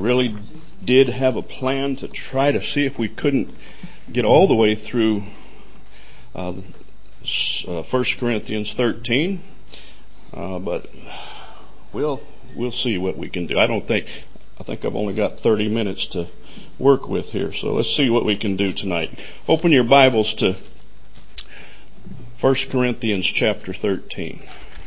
really did have a plan to try to see if we couldn't get all the way through 1 Corinthians 13, but we'll see what we can do. I think I've only got 30 minutes to work with here, so let's see what we can do tonight. Open your Bibles to 1 Corinthians chapter 13.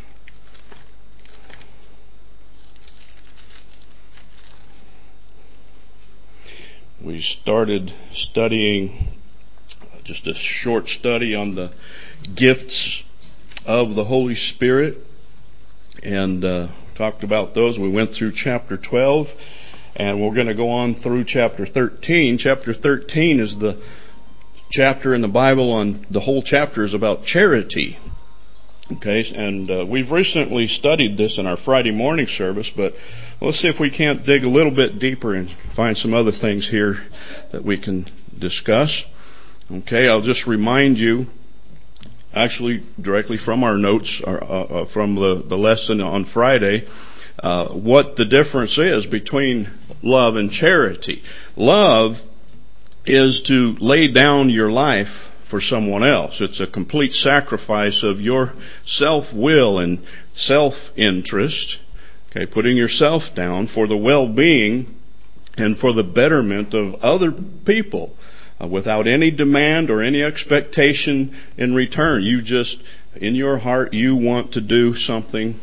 We started studying just a short study on the gifts of the Holy Spirit and talked about those. We went through chapter 12 and we're going to go on through chapter 13. Chapter 13 is the chapter in the Bible on the whole chapter is about charity. Okay, and we've recently studied this in our Friday morning service, but let's see if we can't dig a little bit deeper and find some other things here that we can discuss. Okay, I'll just remind you, actually directly from our notes, from the lesson on Friday, what the difference is between love and charity. Love is to lay down your life for someone else. It's a complete sacrifice of your self-will and self-interest. Okay, putting yourself down for the well-being and for the betterment of other people, without any demand or any expectation in return. You just, in your heart, you want to do something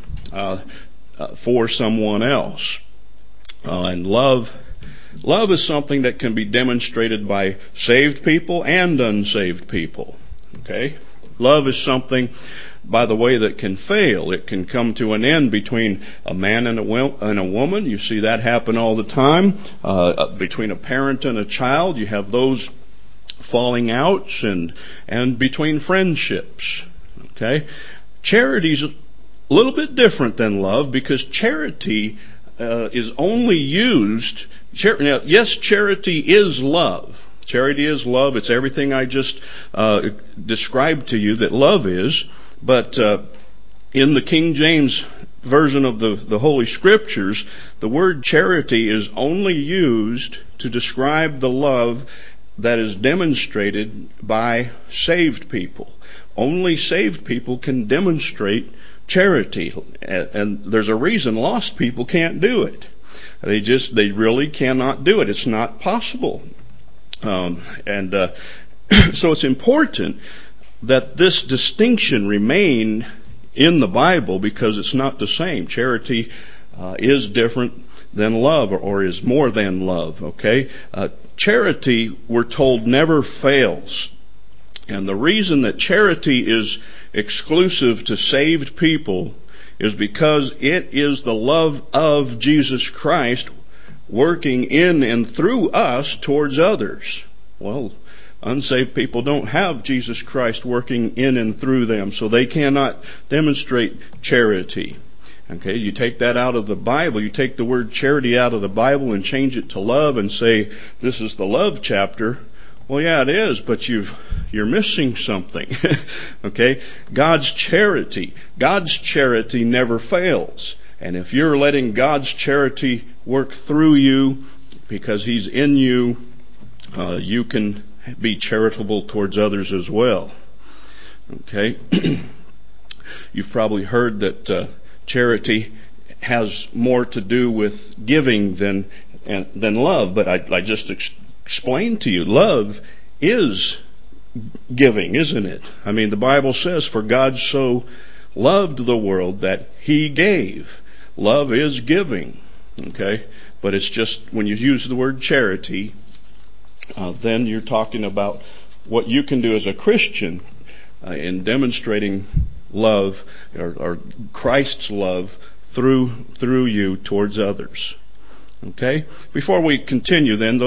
for someone else. And love is something that can be demonstrated by saved people and unsaved people. Okay? Love is something, by the way, that can fail. It can come to an end between a man and a woman. You see that happen all the time. Between a parent and a child, you have those falling outs, and between friendships. Okay? Charity's a little bit different than love, because charity is only used. Now, yes, charity is love. Charity is love. It's everything I just described to you that love is. But in the King James Version of the Holy Scriptures, the word charity is only used to describe the love that is demonstrated by saved people. Only saved people can demonstrate charity. And there's a reason lost people can't do it. They really cannot do it. It's not possible. So it's important that this distinction remain in the Bible, because it's not the same. Charity is different than love, or is more than love. Okay? Charity, we're told, never fails. And the reason that charity is exclusive to saved people is because it is the love of Jesus Christ working in and through us towards others. Well, unsaved people don't have Jesus Christ working in and through them, so they cannot demonstrate charity. Okay, you take that out of the Bible, you take the word charity out of the Bible and change it to love and say, this is the love chapter. Well, yeah, it is, but you're missing something. Okay? God's charity never fails. And if you're letting God's charity work through you because He's in you, you can be charitable towards others as well. Okay? You've probably heard that charity has more to do with giving than love, but I just explained to you, love is giving, isn't it? I mean, the Bible says, for God so loved the world that He gave. Love is giving. Okay? But it's just, when you use the word charity, then you're talking about what you can do as a Christian in demonstrating love, or Christ's love through you towards others. Okay? Before we continue then,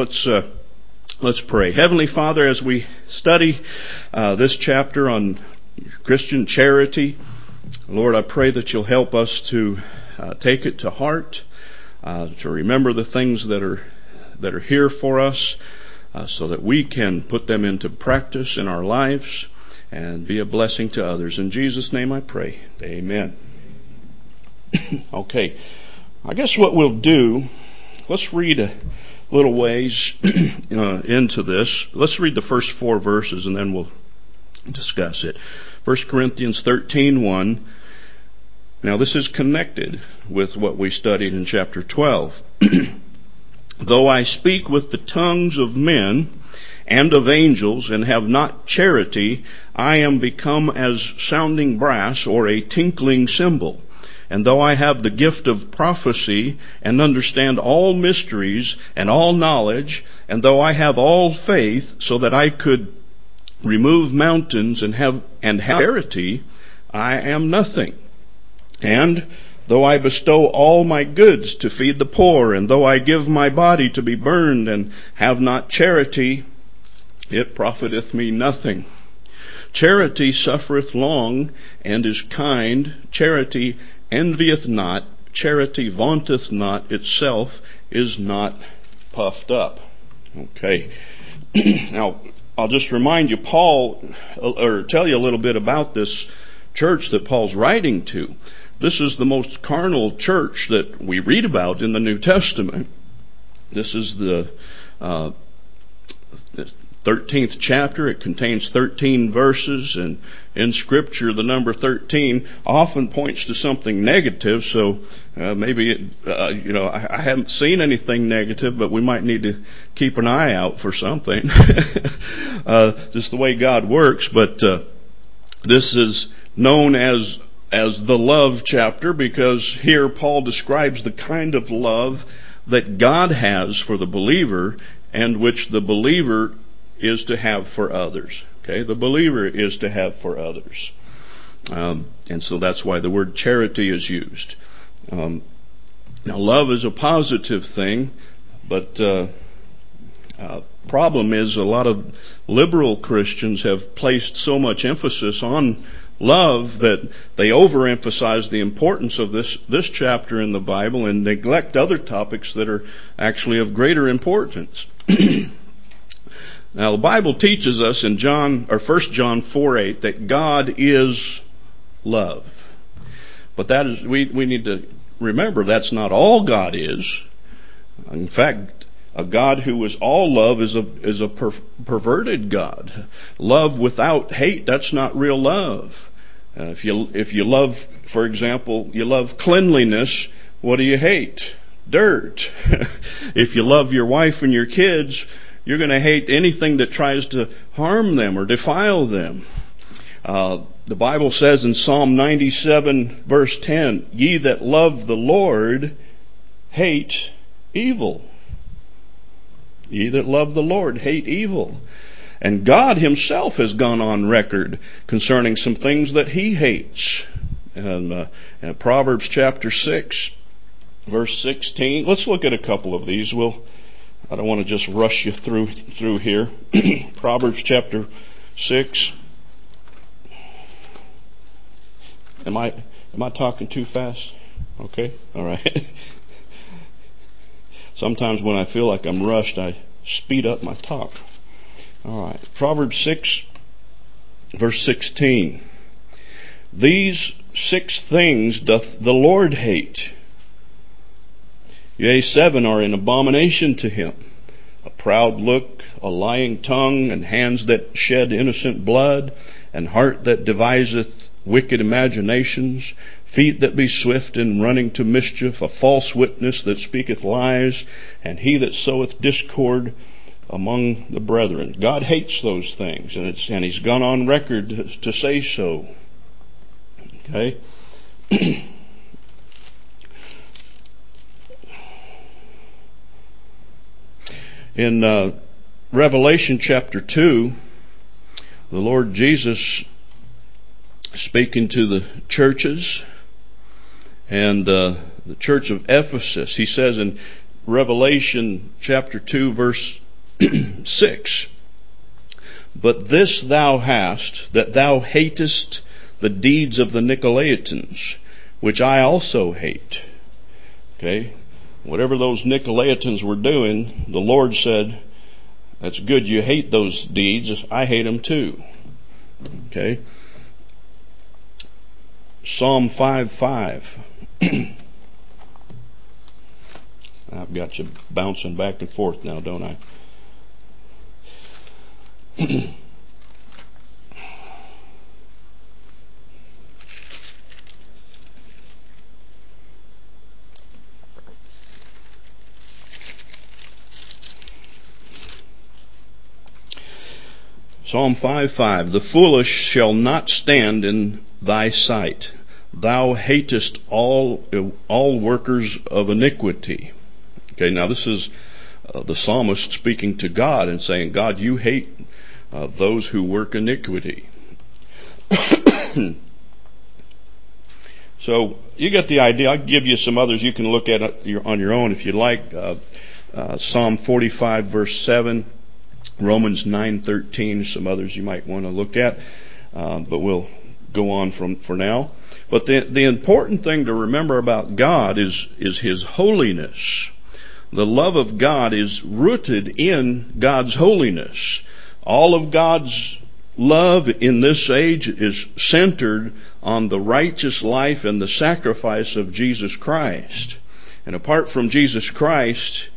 let's pray. Heavenly Father, as we study this chapter on Christian charity, Lord, I pray that you'll help us to take it to heart, to remember the things that are here for us, so that we can put them into practice in our lives and be a blessing to others. In Jesus' name I pray. Amen. Okay. I guess what we'll do let's read a little ways into this. Let's read the first 4 verses and then we'll discuss it. 1 Corinthians 13:1. Now this is connected with what we studied in chapter 12. Though I speak with the tongues of men and of angels and have not charity, I am become as sounding brass or a tinkling cymbal. And though I have the gift of prophecy and understand all mysteries and all knowledge, and though I have all faith so that I could remove mountains and have charity, I am nothing. And though I bestow all my goods to feed the poor, and though I give my body to be burned and have not charity, it profiteth me nothing. Charity suffereth long and is kind. Charity envieth not. Charity vaunteth not itself, is not puffed up. Okay. Now, I'll just remind you, tell you a little bit about this church that Paul's writing to. This is the most carnal church that we read about in the New Testament. This is the 13th chapter. It contains 13 verses, and in Scripture the number 13 often points to something negative. So maybe I haven't seen anything negative, but we might need to keep an eye out for something. Just the way God works. But this is known as the love chapter, because here Paul describes the kind of love that God has for the believer and which the believer is to have for others. Okay, the believer is to have for others. And so that's why the word charity is used. Now, love is a positive thing, but problem is a lot of liberal Christians have placed so much emphasis on love that they overemphasize the importance of this chapter in the Bible and neglect other topics that are actually of greater importance. Now, the Bible teaches us in 1 John 4:8 that God is love. But that is, we need to remember that's not all God is. In fact, a God who is all love is a perverted God. Love without hate, that's not real love. If you love, for example, you love cleanliness, what do you hate? Dirt. If you love your wife and your kids, you're going to hate anything that tries to harm them or defile them. The Bible says in Psalm 97 verse 10, ye that love the Lord hate evil. Ye that love the Lord hate evil. And God himself has gone on record concerning some things that he hates. And Proverbs chapter 6 verse 16. Let's look at a couple of these. I don't want to just rush you through here. Proverbs chapter 6. Am I talking too fast? Okay, all right. Sometimes when I feel like I'm rushed, I speed up my talk. All right. Proverbs 6, verse 16. These 6 things doth the Lord hate. Yea, 7 are an abomination to him. A proud look, a lying tongue, and hands that shed innocent blood, and heart that deviseth wicked imaginations, feet that be swift in running to mischief, a false witness that speaketh lies, and he that soweth discord among the brethren. God hates those things, and he's gone on record to say so. Okay? In Revelation chapter 2, the Lord Jesus speaking to the churches, and the church of Ephesus, he says in Revelation chapter 2 verse 6, but this thou hast, that thou hatest the deeds of the Nicolaitans, which I also hate. Okay? Whatever those Nicolaitans were doing, the Lord said, that's good you hate those deeds, I hate them too. Okay? Psalm 5:5. I've got you bouncing back and forth now, don't I? Psalm 5:5, the foolish shall not stand in thy sight. Thou hatest all workers of iniquity. Okay, now this is the psalmist speaking to God and saying, God, you hate those who work iniquity. So you get the idea. I'll give you some others you can look at on your own if you like. Psalm 45 verse 7, Romans 9:13, some others you might want to look at, but we'll go on for now. But the important thing to remember about God is His holiness. The love of God is rooted in God's holiness. All of God's love in this age is centered on the righteous life and the sacrifice of Jesus Christ. And apart from Jesus Christ,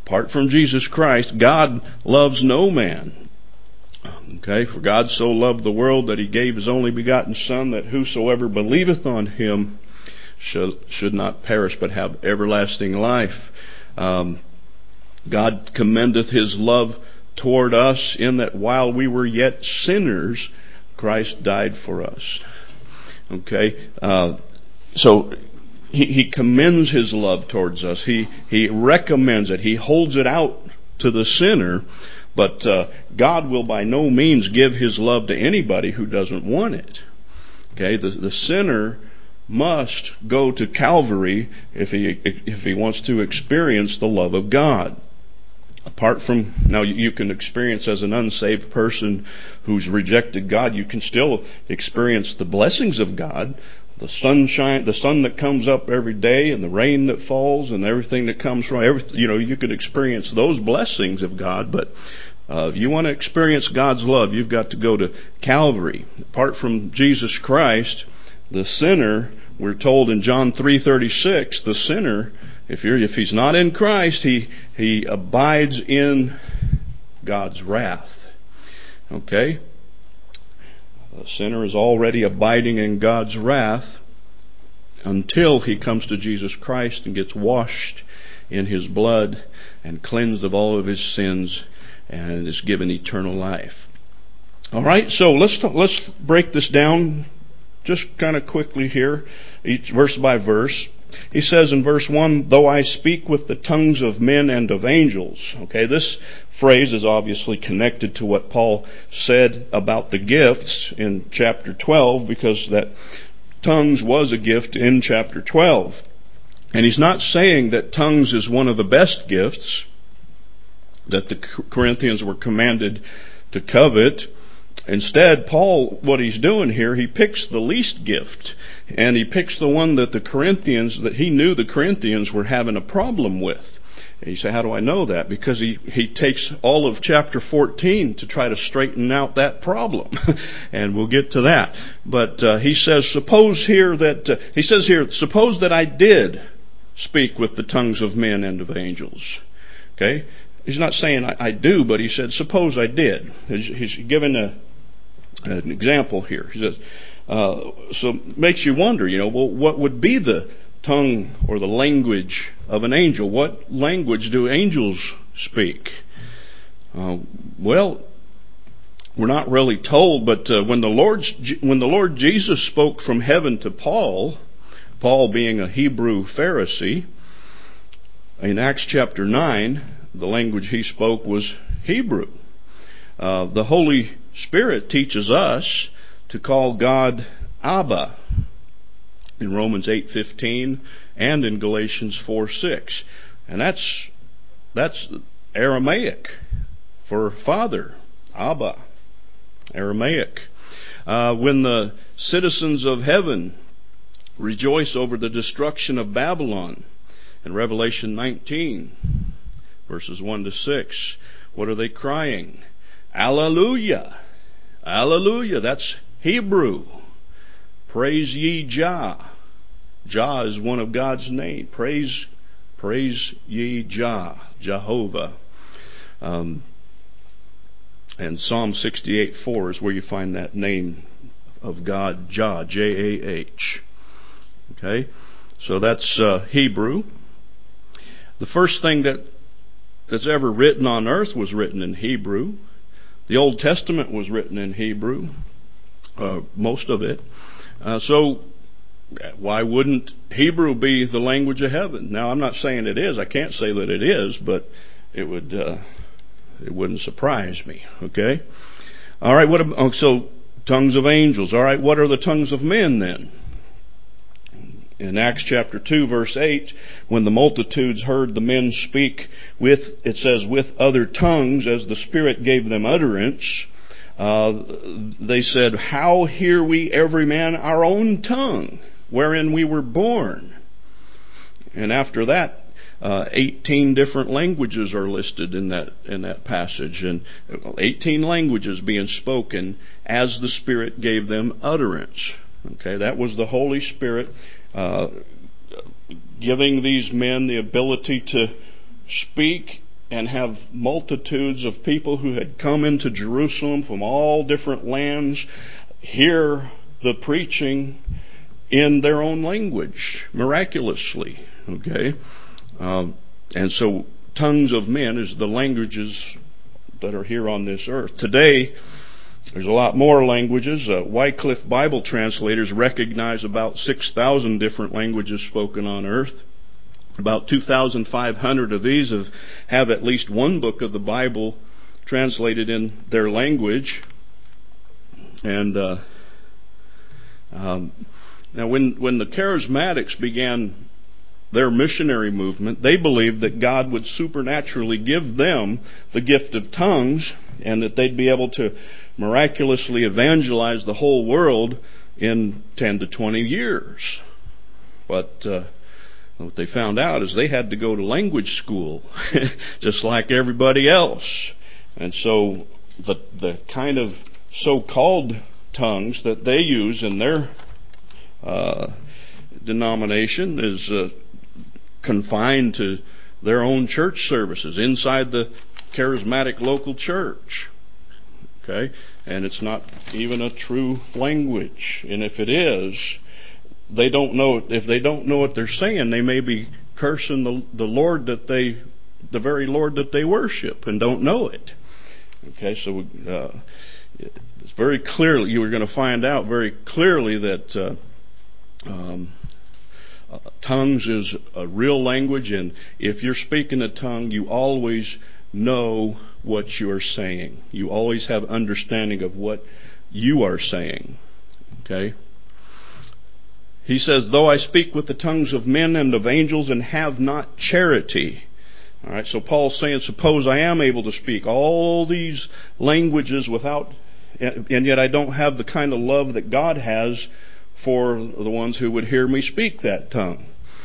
God loves no man. Okay, for God so loved the world that He gave His only begotten Son, that whosoever believeth on Him should not perish but have everlasting life. God commendeth His love toward us in that while we were yet sinners, Christ died for us. Okay, so He commends His love towards us. He recommends it. He holds it out to the sinner. But God will by no means give His love to anybody who doesn't want it. Okay, the sinner must go to Calvary if he wants to experience the love of God. Apart from, now you can experience as an unsaved person who's rejected God, you can still experience the blessings of God. The sunshine, the sun that comes up every day, and the rain that falls, and everything that comes from everything. You could experience those blessings of God. But if you want to experience God's love, you've got to go to Calvary. Apart from Jesus Christ, the sinner, we're told in John 3:36, the sinner, if he's not in Christ, he abides in God's wrath. Okay? The sinner is already abiding in God's wrath until he comes to Jesus Christ and gets washed in His blood and cleansed of all of his sins and is given eternal life. All right, so let's break this down just kind of quickly here, each verse by verse. He says in verse 1, though I speak with the tongues of men and of angels. Okay, this phrase is obviously connected to what Paul said about the gifts in chapter 12, because that tongues was a gift in chapter 12. And he's not saying that tongues is one of the best gifts that the Corinthians were commanded to covet. Instead, Paul, what he's doing here, he picks the least gift. And he picks the one that that he knew the Corinthians were having a problem with. And you say, how do I know that? Because he takes all of chapter 14 to try to straighten out that problem. And we'll get to that. But he says, suppose that I did speak with the tongues of men and of angels. Okay? He's not saying I do, but he said, suppose I did. He's given an example here. He says, so it makes you wonder, well, what would be the tongue or the language of an angel? What language do angels speak? Well, we're not really told, but when the Lord Jesus spoke from heaven to Paul being a Hebrew Pharisee, in Acts chapter 9, the language he spoke was Hebrew. The Holy Spirit teaches us to call God Abba in Romans 8:15 and in Galatians 4:6. And that's Aramaic for father. Abba. Aramaic. When the citizens of heaven rejoice over the destruction of Babylon in Revelation 19, verses 1-6, what are they crying? Alleluia. Alleluia. That's Hebrew. Praise ye Jah. Jah is one of God's name. Praise Praise ye Jehovah. And Psalm 68:4 is where you find that name of God, Jah, J-A-H. Okay? So that's Hebrew. The first thing that's ever written on earth was written in Hebrew. The Old Testament was written in Hebrew, most of it. So why wouldn't Hebrew be the language of heaven? Now, I'm not saying it is. I can't say that it is, but it wouldn't surprise me. Okay? All right, so tongues of angels. All right, what are the tongues of men then? In Acts chapter 2 verse 8, when the multitudes heard the men speak it says, with other tongues as the Spirit gave them utterance, they said, how hear we every man our own tongue, wherein we were born? And after that, 18 different languages are listed in that passage, and 18 languages being spoken as the Spirit gave them utterance. Okay, that was the Holy Spirit giving these men the ability to speak and have multitudes of people who had come into Jerusalem from all different lands hear the preaching in their own language, miraculously. Okay? And so tongues of men is the languages that are here on this earth. Today, there's a lot more languages. Wycliffe Bible translators recognize about 6,000 different languages spoken on earth. About 2,500 of these have at least one book of the Bible translated in their language. And now when the Charismatics began their missionary movement, they believed that God would supernaturally give them the gift of tongues and that they'd be able to miraculously evangelize the whole world in 10 to 20 years. But what they found out is they had to go to language school, just like everybody else. And so the kind of so-called tongues that they use in their denomination is confined to their own church services inside the charismatic local church. Okay? And it's not even a true language. And if it is, they don't know. If they don't know what they're saying, they may be cursing the Lord the very Lord that they worship, and don't know it. Okay, so it's very clearly, you are going to find out very clearly that tongues is a real language, and if you're speaking a tongue, you always know what you're saying. You always have understanding of what you are saying. Okay? He says, though I speak with the tongues of men and of angels and have not charity. All right, so Paul's saying, suppose I am able to speak all these languages and yet I don't have the kind of love that God has for the ones who would hear me speak that tongue.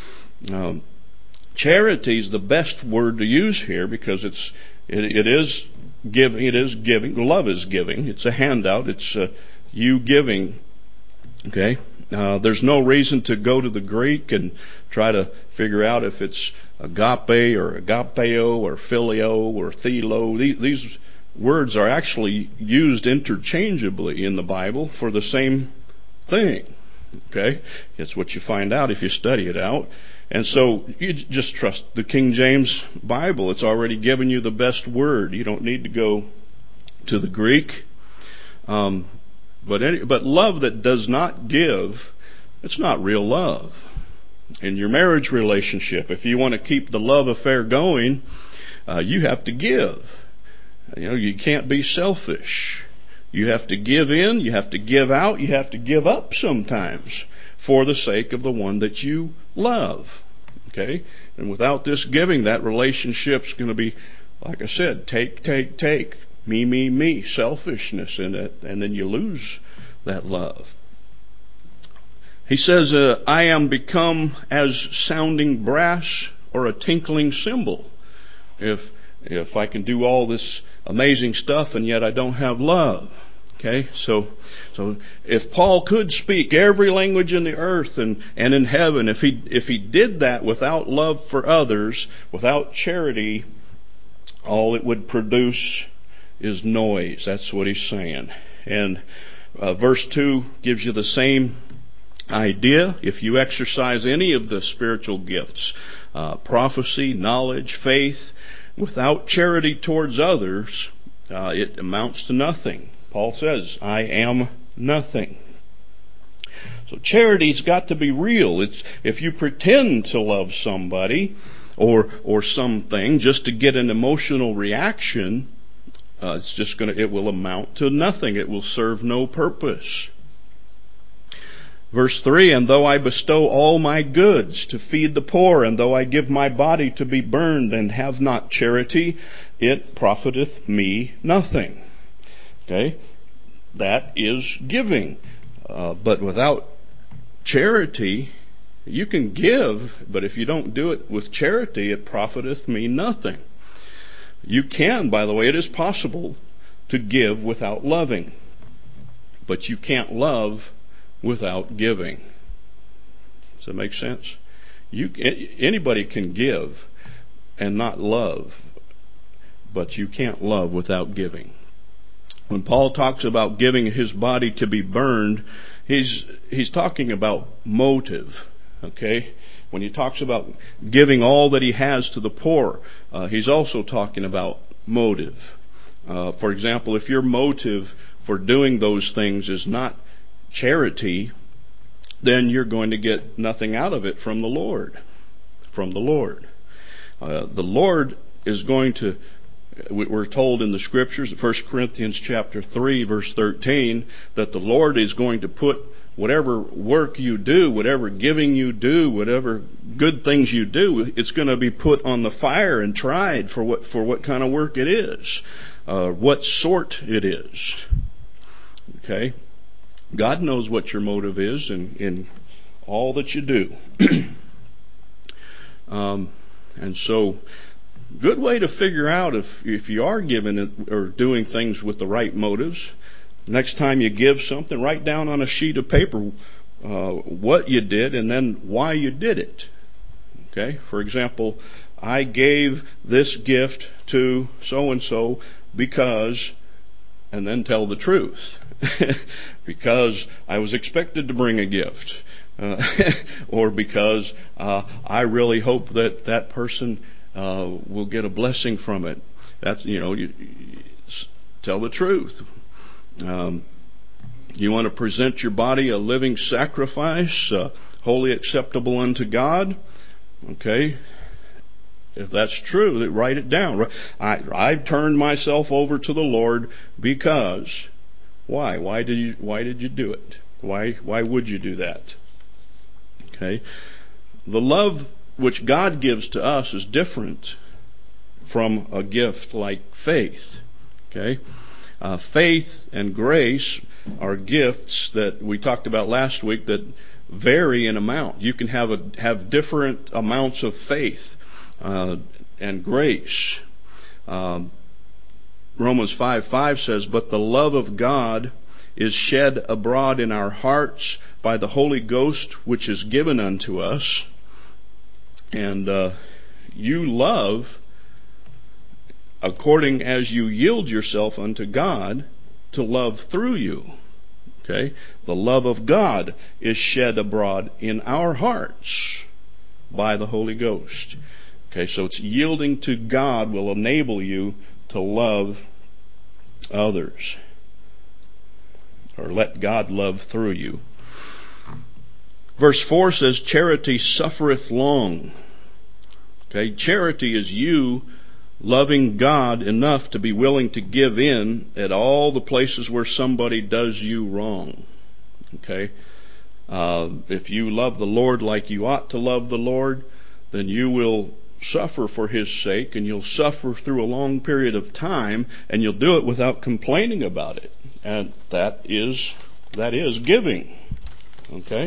Charity is the best word to use here because it is giving. It is giving. Love is giving. It's a handout. It's you giving. Okay. There's no reason to go to the Greek and try to figure out if it's agape or agapeo or phileo or thelo. These words are actually used interchangeably in the Bible for the same thing. Okay? It's what you find out if you study it out. And so you just trust the King James Bible. It's already given you the best word. You don't need to go to the Greek. But love that does not give, it's not real love. In your marriage relationship, if you want to keep the love affair going, you have to give. You can't be selfish. You have to give in, you have to give out, you have to give up sometimes for the sake of the one that you love. Okay? And without this giving, that relationship's going to be, like I said, take. Me, selfishness in it, and then you lose that love. He says, I am become as sounding brass or a tinkling cymbal. If I can do all this amazing stuff and yet I don't have love. Okay, so if Paul could speak every language in the earth and in heaven, if he did that without love for others, without charity, all it would produce is noise. That's what he's saying. And verse 2 gives you the same idea. If you exercise any of the spiritual gifts, prophecy, knowledge, faith, without charity towards others, it amounts to nothing. Paul says, I am nothing. So charity's got to be real. If you pretend to love somebody or something just to get an emotional reaction, it will amount to nothing. It will serve no purpose. Verse 3, and though I bestow all my goods to feed the poor, and though I give my body to be burned and have not charity, it profiteth me nothing. Okay? That is giving. But without charity, you can give, but if you don't do it with charity, it profiteth me nothing. You can, by the way, it is possible to give without loving. But you can't love without giving. Does that make sense? Anybody can give and not love, but you can't love without giving. When Paul talks about giving his body to be burned, he's talking about motive. Okay? When he talks about giving all that he has to the poor, he's also talking about motive. For example, if your motive for doing those things is not charity, then you're going to get nothing out of it from the Lord. The Lord is going to, we're told in the scriptures, 1 Corinthians chapter 3, verse 13, that the Lord is going to put whatever work you do, whatever giving you do, whatever good things you do, it's going to be put on the fire and tried for what kind of work it is, what sort it is. Okay? God knows what your motive is in all that you do. And so, good way to figure out if you are giving it or doing things with the right motives. Next time you give something, write down on a sheet of paper what you did and then why you did it. Okay? For example, I gave this gift to so-and-so because, and then tell the truth. Because I was expected to bring a gift. Or because I really hope that person will get a blessing from it. That's, you tell the truth. You want to present your body a living sacrifice, wholly acceptable unto God. Okay? If that's true, write it down. I've turned myself over to the Lord because. Why? Why did you do it? Why would you do that? Okay? The love which God gives to us is different from a gift like faith. Okay? Faith and grace are gifts that we talked about last week that vary in amount. You can have different amounts of faith and grace. Romans 5:5 says, but the love of God is shed abroad in our hearts by the Holy Ghost, which is given unto us. And you love according as you yield yourself unto God to love through you. Okay? The love of God is shed abroad in our hearts by the Holy Ghost. Okay, so it's yielding to God will enable you to love others. Or let God love through you. Verse 4 says, charity suffereth long. Okay, charity is you loving God enough to be willing to give in at all the places where somebody does you wrong. Okay? If you love the Lord like you ought to love the Lord, then you will suffer for His sake, and you'll suffer through a long period of time, and you'll do it without complaining about it. And that is giving. Okay?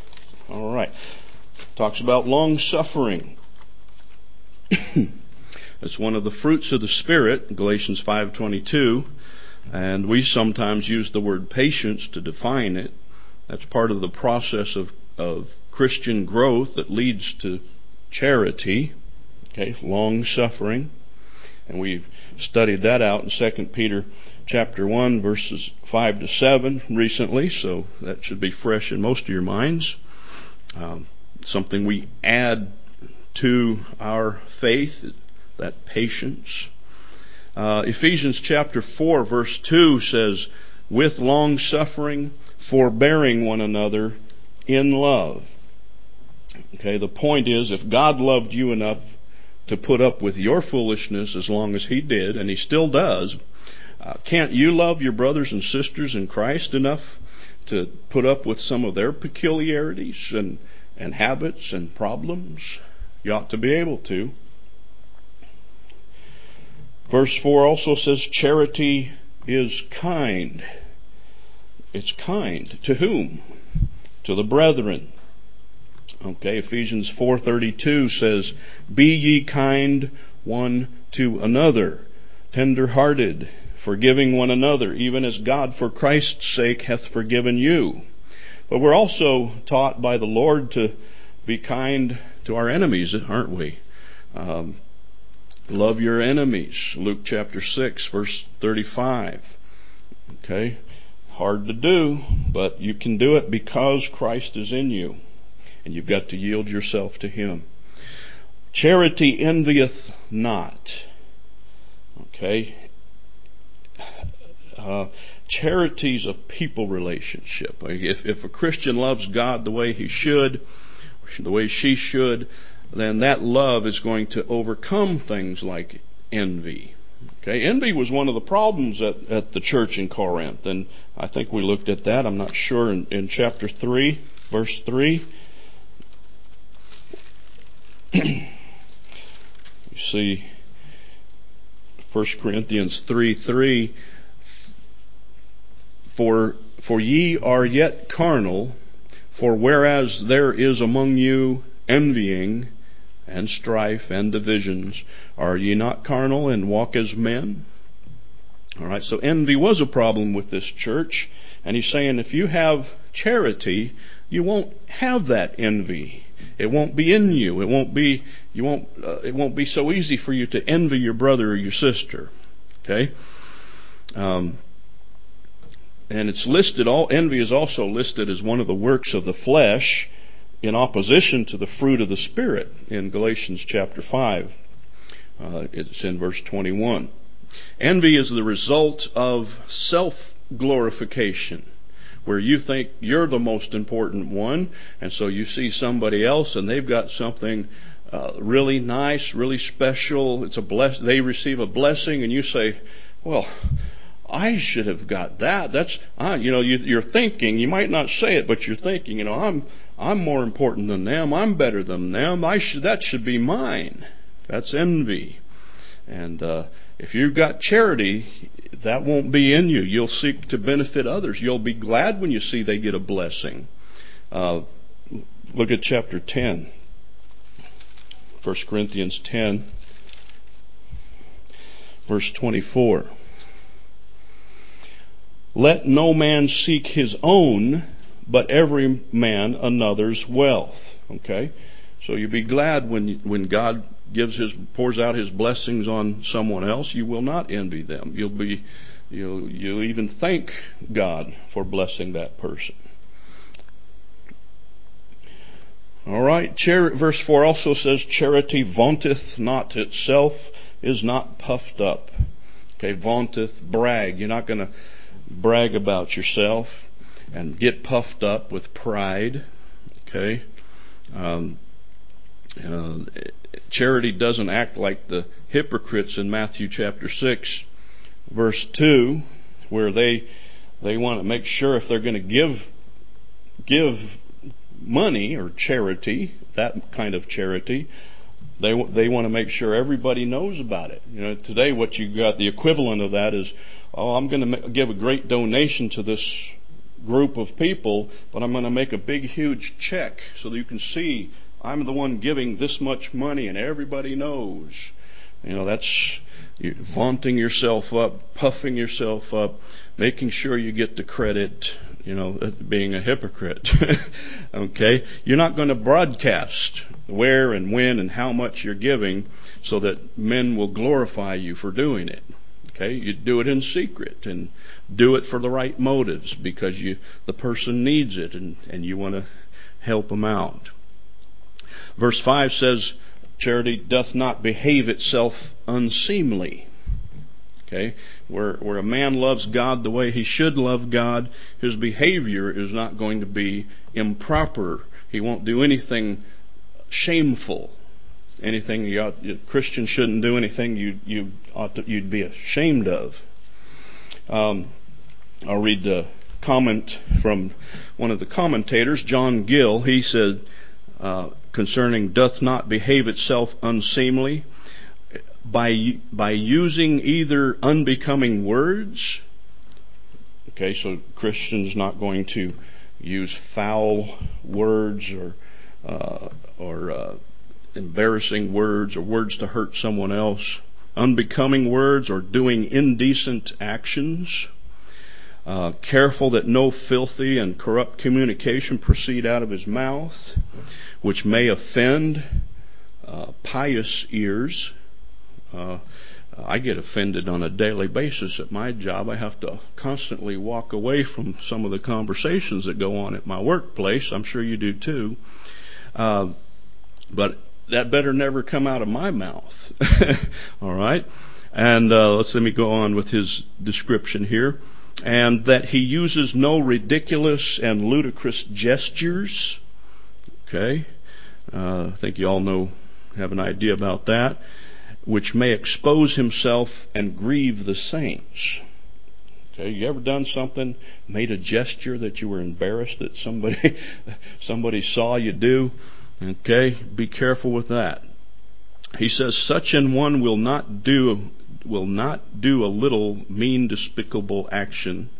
All right. Talks about long suffering. It's one of the fruits of the Spirit, Galatians 5:22, and we sometimes use the word patience to define it. That's part of the process of Christian growth that leads to charity, okay, long suffering. And we've studied that out in 2 Peter chapter 1, verses 5 to 7 recently, so that should be fresh in most of your minds. Something we add to our faith, that patience. Ephesians chapter 4, verse 2 says, with long suffering, forbearing one another in love. Okay, the point is, if God loved you enough to put up with your foolishness as long as He did, and He still does, can't you love your brothers and sisters in Christ enough to put up with some of their peculiarities and habits and problems? You ought to be able to. Verse 4 also says charity is kind. It's kind. To whom? To the brethren. Okay, Ephesians 4:32 says, be ye kind one to another, tender-hearted, forgiving one another, even as God for Christ's sake hath forgiven you. But we're also taught by the Lord to be kind to our enemies, aren't we? Love your enemies, Luke chapter 6, verse 35. Okay, hard to do, but you can do it because Christ is in you. And you've got to yield yourself to Him. Charity envieth not. Okay? Charity's a people relationship. If a Christian loves God the way he should, the way she should, then that love is going to overcome things like envy. Okay? Envy was one of the problems at the church in Corinth. And I think we looked at that. I'm not sure in chapter 3, verse 3. You see 1 Corinthians 3:3, for ye are yet carnal, for whereas there is among you envying and strife and divisions, are ye not carnal and walk as men? All right, so envy was a problem with this church, and he's saying if you have charity, you won't have that envy. It won't be in you. It won't be so easy for you to envy your brother or your sister. Okay? And it's listed, envy is also listed as one of the works of the flesh in opposition to the fruit of the Spirit in Galatians chapter 5. It's in verse 21. Envy is the result of self-glorification, where you think you're the most important one, and so you see somebody else and they've got something really nice, really special. They receive a blessing, and you say, "Well, I should have got that." You're thinking. You might not say it, but you're thinking. I'm more important than them. I'm better than them. That should be mine. That's envy. And if you've got charity, that won't be in you. You'll seek to benefit others. You'll be glad when you see they get a blessing. Look at chapter 10. 1 Corinthians 10, verse 24. Let no man seek his own, but every man another's wealth. Okay? So you be glad when God pours out His blessings on someone else. You will not envy them. You'll even thank God for blessing that person. All right. Verse 4 also says, charity vaunteth not itself, is not puffed up. Okay, vaunteth, brag. You're not going to brag about yourself and get puffed up with pride. Okay. Charity doesn't act like the hypocrites in Matthew chapter 6, verse 2, where they want to make sure if they're going to give money or charity, that kind of charity, they want to make sure everybody knows about it. Today what you got, the equivalent of that is, I'm going to give a great donation to this group of people, but I'm going to make a big, huge check so that you can see I'm the one giving this much money and everybody knows. That's you vaunting yourself up, puffing yourself up, making sure you get the credit, being a hypocrite. Okay? You're not going to broadcast where and when and how much you're giving so that men will glorify you for doing it. Okay? You do it in secret and do it for the right motives because the person needs it and you want to help them out. Verse 5 says, charity doth not behave itself unseemly. Okay? Where a man loves God the way he should love God, his behavior is not going to be improper. He won't do anything shameful. Christians shouldn't do anything you'd be ashamed of. I'll read the comment from one of the commentators, John Gill. He said, concerning doth not behave itself unseemly, by using either unbecoming words. Okay, so Christians not going to use foul words or embarrassing words or words to hurt someone else, unbecoming words or doing indecent actions. Careful that no filthy and corrupt communication proceed out of his mouth, which may offend pious ears. I get offended on a daily basis at my job. I have to constantly walk away from some of the conversations that go on at my workplace. I'm sure you do too. But that better never come out of my mouth. All right. And let me go on with his description here. And that he uses no ridiculous and ludicrous gestures. Okay. I think you all have an idea about that. Which may expose himself and grieve the saints. Okay, you ever done something, made a gesture that you were embarrassed that somebody saw you do? Okay, be careful with that. He says, such an one will not do a little mean, despicable action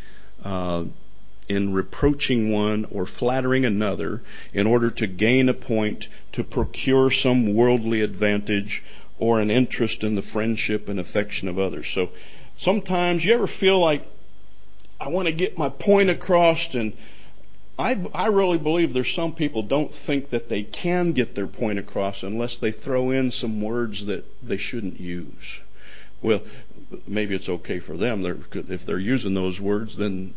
in reproaching one or flattering another in order to gain a point, to procure some worldly advantage or an interest in the friendship and affection of others. So sometimes you ever feel like, I want to get my point across, and I really believe there's some people don't think that they can get their point across unless they throw in some words that they shouldn't use. Well, maybe it's okay for them. If they're using those words, then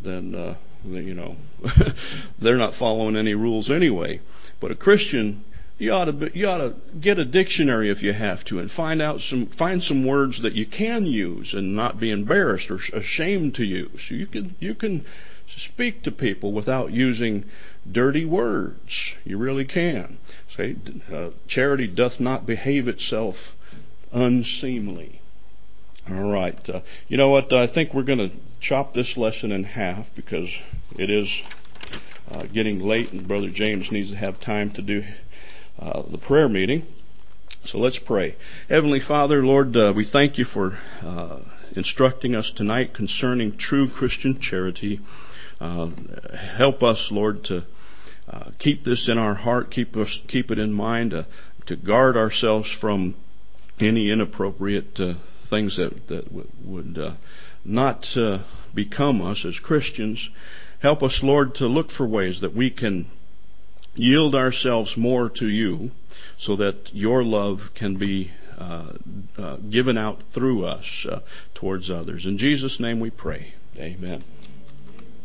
they're not following any rules anyway. But a Christian, you ought to get a dictionary if you have to, and find some words that you can use and not be embarrassed or ashamed to use. You can speak to people without using dirty words. You really can. Say, charity doth not behave itself unseemly. All right. You know what? I think we're going to chop this lesson in half because it is getting late, and Brother James needs to have time to do the prayer meeting. So let's pray. Heavenly Father, Lord, we thank you for instructing us tonight concerning true Christian charity. Help us, Lord, to keep this in our heart, keep it in mind, to guard ourselves from any inappropriate things that would not become us as Christians. Help us, Lord, to look for ways that we can yield ourselves more to you so that your love can be given out through us towards others. In Jesus' name we pray. Amen.